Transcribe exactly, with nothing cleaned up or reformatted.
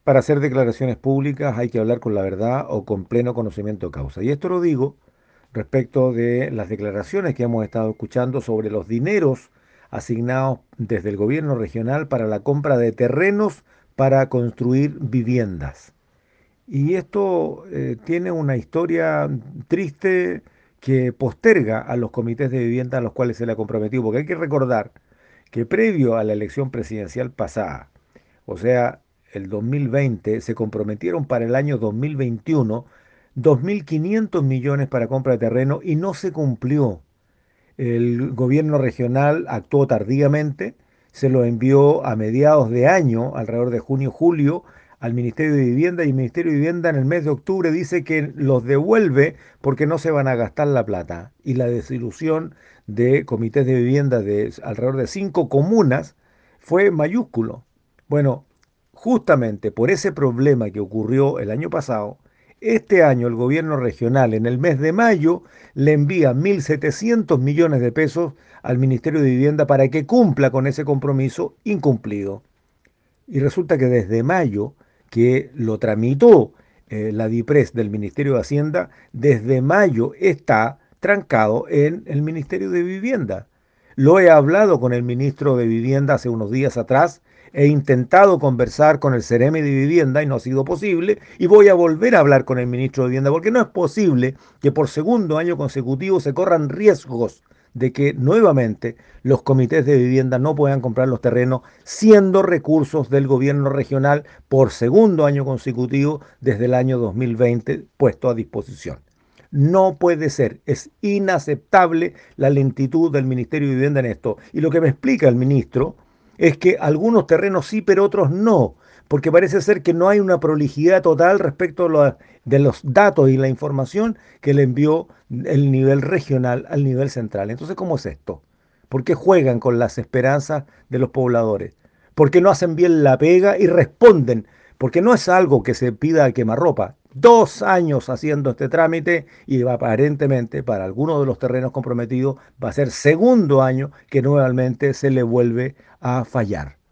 Para hacer declaraciones públicas hay que hablar con la verdad o con pleno conocimiento de causa. Y esto lo digo respecto de las declaraciones que hemos estado escuchando sobre los dineros asignados desde el gobierno regional para la compra de terrenos para construir viviendas. Y esto eh, tiene una historia triste que posterga a los comités de vivienda a los cuales se le ha comprometido, porque hay que recordar que previo a la elección presidencial pasada, o sea, el dos mil veinte, se comprometieron para el año dos mil veintiuno dos mil quinientos millones para compra de terreno y no se cumplió. El gobierno regional actuó tardíamente, se lo envió a mediados de año, alrededor de junio, julio, al Ministerio de Vivienda y el Ministerio de Vivienda en el mes de octubre dice que los devuelve porque no se van a gastar la plata. Y la desilusión de comités de vivienda de alrededor de cinco comunas fue mayúsculo. Bueno, justamente por ese problema que ocurrió el año pasado, este año el gobierno regional en el mes de mayo le envía mil setecientos millones de pesos al Ministerio de Vivienda para que cumpla con ese compromiso incumplido. Y resulta que desde mayo, que lo tramitó eh, la DIPRES del Ministerio de Hacienda, desde mayo está trancado en el Ministerio de Vivienda. Lo he hablado con el ministro de Vivienda hace unos días atrás, he intentado conversar con el Ceremi de Vivienda y no ha sido posible, y voy a volver a hablar con el ministro de Vivienda, porque no es posible que por segundo año consecutivo se corran riesgos de que nuevamente los comités de vivienda no puedan comprar los terrenos, siendo recursos del gobierno regional por segundo año consecutivo desde el año dos mil veinte puesto a disposición. No puede ser, es inaceptable la lentitud del Ministerio de Vivienda en esto. Y lo que me explica el ministro es que algunos terrenos sí, pero otros no, porque parece ser que no hay una prolijidad total respecto a lo- de los datos y la información que le envió el nivel regional al nivel central. Entonces, ¿cómo es esto? ¿Por qué juegan con las esperanzas de los pobladores? ¿Por qué no hacen bien la pega y responden? Porque no es algo que se pida a quemarropa. Dos años haciendo este trámite y aparentemente para algunos de los terrenos comprometidos va a ser segundo año que nuevamente se le vuelve a fallar.